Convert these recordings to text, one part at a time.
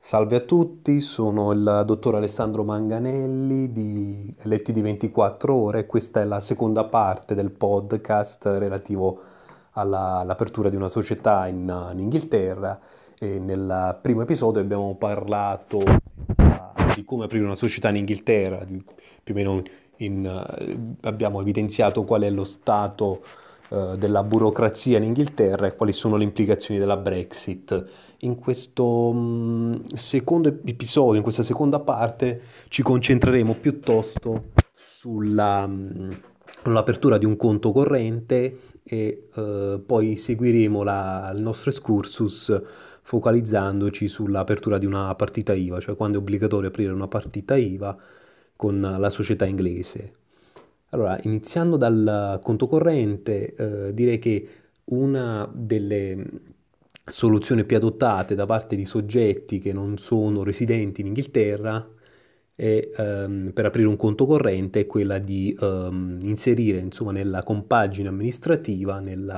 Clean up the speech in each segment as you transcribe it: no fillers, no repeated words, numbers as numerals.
Salve a tutti, sono il dottor Alessandro Manganelli di Letti di 24 ore e questa è la seconda parte del podcast relativo all'apertura di una società in Inghilterra. E nel primo episodio abbiamo parlato di come aprire una società in Inghilterra, più o meno abbiamo evidenziato qual è lo stato della burocrazia in Inghilterra e quali sono le implicazioni della Brexit. In questo secondo episodio, in questa seconda parte, ci concentreremo piuttosto sull'apertura di un conto corrente e poi seguiremo il nostro excursus focalizzandoci sull'apertura di una partita IVA, cioè quando è obbligatorio aprire una partita IVA con la società inglese. Allora, iniziando dal conto corrente, direi che una delle soluzioni più adottate da parte di soggetti che non sono residenti in Inghilterra per aprire un conto corrente è quella di inserire, insomma, nella compagine amministrativa,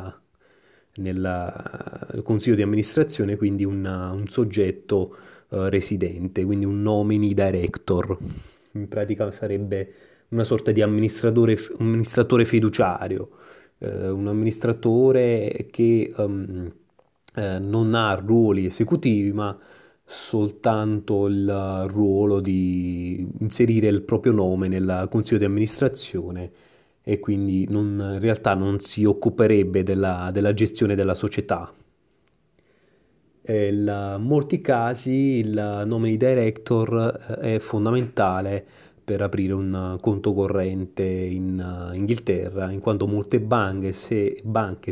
nel consiglio di amministrazione, quindi un soggetto residente, quindi un nomini director. In pratica sarebbe una sorta di amministratore fiduciario, un amministratore che non ha ruoli esecutivi, ma soltanto il ruolo di inserire il proprio nome nel consiglio di amministrazione e quindi in realtà non si occuperebbe della gestione della società. In molti casi il nome di director è fondamentale per aprire un conto corrente in Inghilterra, in quanto molte banche,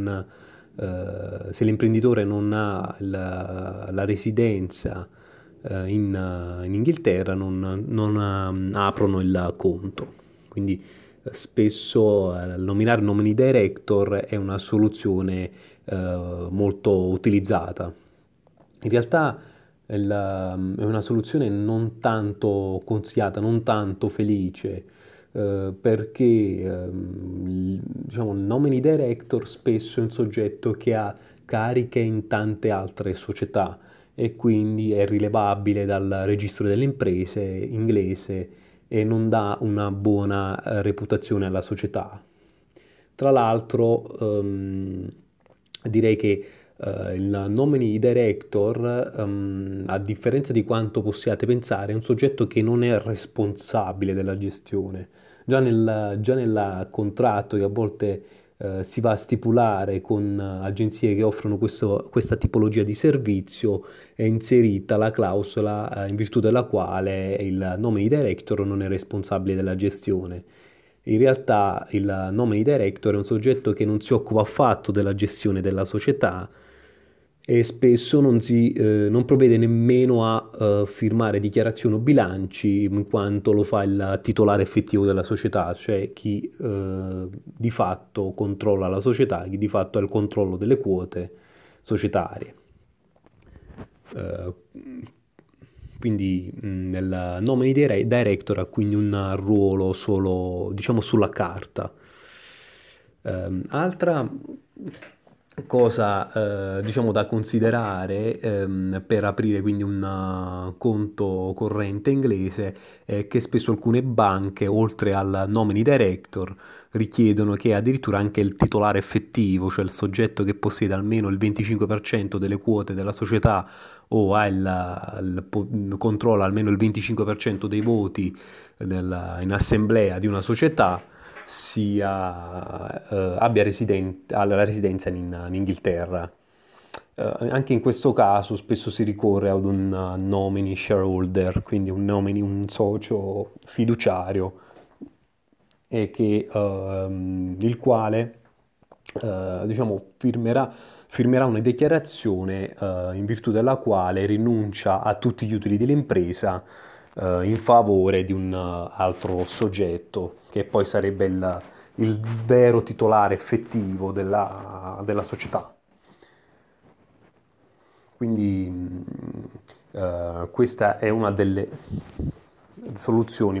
se l'imprenditore non ha la residenza in Inghilterra, non aprono il conto. Quindi spesso nominare nomini director è una soluzione molto utilizzata. In realtà è una soluzione non tanto consigliata, non tanto felice, perché diciamo, il nomini director spesso è un soggetto che ha cariche in tante altre società e quindi è rilevabile dal registro delle imprese inglese e non dà una buona reputazione alla società. Tra l'altro, direi che il nomini director, a differenza di quanto possiate pensare, è un soggetto che non è responsabile della gestione. Già nel contratto che a volte si va a stipulare con agenzie che offrono questa tipologia di servizio, è inserita la clausola in virtù della quale il nomini director non è responsabile della gestione. In realtà il nomini director è un soggetto che non si occupa affatto della gestione della società e spesso non provvede nemmeno a firmare dichiarazioni o bilanci, in quanto lo fa il titolare effettivo della società, cioè chi di fatto controlla la società, chi di fatto ha il controllo delle quote societarie. Eh, quindi nel nome di director ha quindi un ruolo solo, diciamo, sulla carta. Altra cosa, diciamo, da considerare per aprire quindi un conto corrente inglese è che spesso alcune banche, oltre al nomini director, richiedono che addirittura anche il titolare effettivo, cioè il soggetto che possiede almeno il 25% delle quote della società o controlla almeno il 25% dei voti in assemblea di una società, ha la residenza in Inghilterra. Anche in questo caso spesso si ricorre ad un nomini shareholder, quindi un socio fiduciario, il quale diciamo, firmerà una dichiarazione in virtù della quale rinuncia a tutti gli utili dell'impresa in favore di un altro soggetto, che poi sarebbe il vero titolare effettivo della società. Quindi questa è una delle soluzioni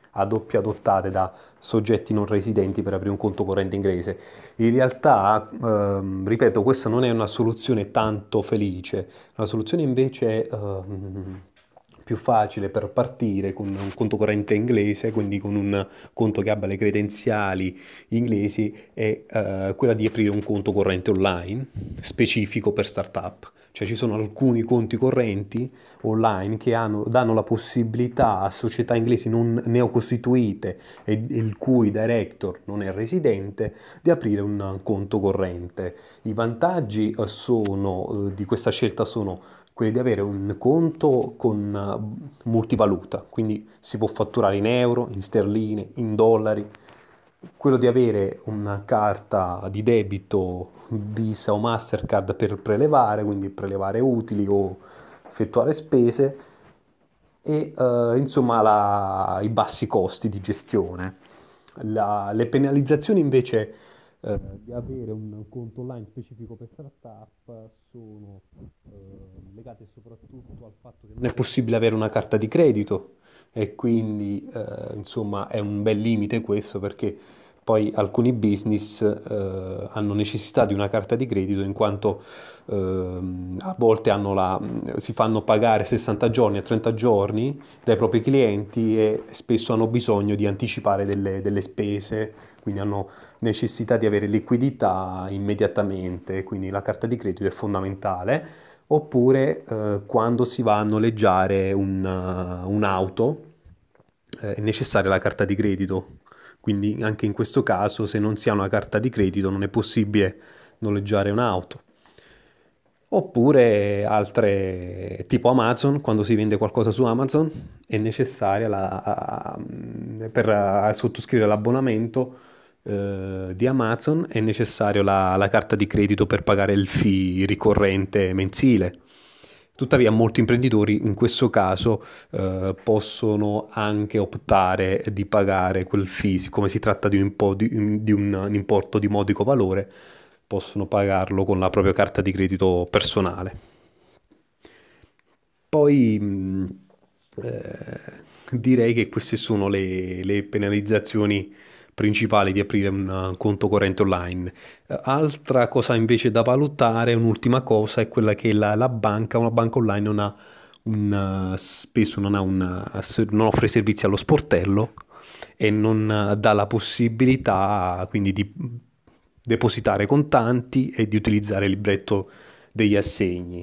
adottate da soggetti non residenti per aprire un conto corrente inglese. In realtà, ripeto, questa non è una soluzione tanto felice. La soluzione invece più facile per partire con un conto corrente inglese, quindi con un conto che abbia le credenziali inglesi, è quella di aprire un conto corrente online specifico per startup. Cioè ci sono alcuni conti correnti online che danno la possibilità a società inglesi non neocostituite e il cui director non è residente di aprire un conto corrente. I vantaggi di questa scelta sono quelli di avere un conto con multivaluta, quindi si può fatturare in euro, in sterline, in dollari. Quello di avere una carta di debito Visa o Mastercard per prelevare, quindi prelevare utili o effettuare spese e insomma i bassi costi di gestione. Le penalizzazioni invece di avere un conto online specifico per startup sono legate soprattutto al fatto che non è possibile avere una carta di credito e quindi insomma è un bel limite questo, perché poi alcuni business hanno necessità di una carta di credito in quanto a volte si fanno pagare 60 giorni a 30 giorni dai propri clienti e spesso hanno bisogno di anticipare delle spese, quindi hanno necessità di avere liquidità immediatamente, quindi la carta di credito è fondamentale. Oppure quando si va a noleggiare un'auto è necessaria la carta di credito, quindi anche in questo caso se non si ha una carta di credito non è possibile noleggiare un'auto. Oppure altre, tipo Amazon, quando si vende qualcosa su Amazon è necessaria per sottoscrivere l'abbonamento di Amazon è necessario la carta di credito per pagare il fee ricorrente mensile. Tuttavia, molti imprenditori in questo caso possono anche optare di pagare quel fee, siccome si tratta di un importo di modico valore, possono pagarlo con la propria carta di credito personale. Poi direi che queste sono le penalizzazioni principali di aprire un conto corrente online. Altra cosa invece da valutare, un'ultima cosa, è quella che una banca online spesso non offre servizi allo sportello e non dà la possibilità quindi di depositare contanti e di utilizzare il libretto degli assegni.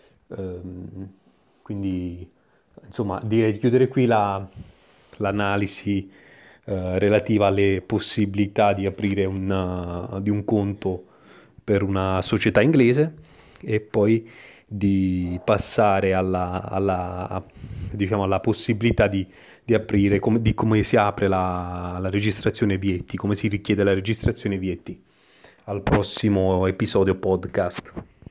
Quindi, insomma, direi di chiudere qui l'analisi relativa alle possibilità di aprire di un conto per una società inglese e poi di passare diciamo, alla possibilità di aprire, di come si apre la registrazione vietti, come si richiede la registrazione vietti al prossimo episodio podcast.